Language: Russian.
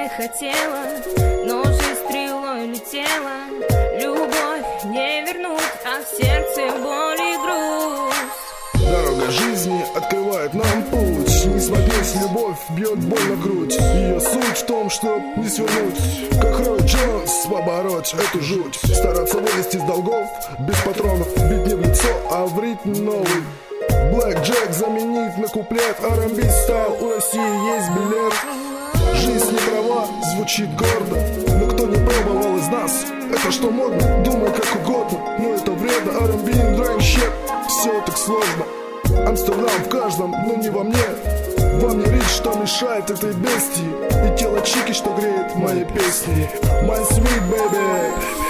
хотела, но жизнь стрелой летела. Любовь не вернуть, а в сердце боль и грусть. Дорога жизни открывает нам путь. Не смотреть, любовь бьет больно грудь. Ее суть в том, чтоб не свернуть, как Рой Джонс, побороть эту жуть. Стараться вылезти из долгов, без патронов, бить не в лицо, а в ритм новый. Блэк Джек заменить на куплет. R&B стайл, у России есть билет. Жизнь не права, звучит гордо, но кто не пробовал из нас, это что модно, думай как угодно, но это вредно. R&B, drank shit, все так сложно. Амстердам в каждом, но не во мне. Во мне речь, что мешает этой бестии, и тело чики, что греет мои песни. My sweet baby.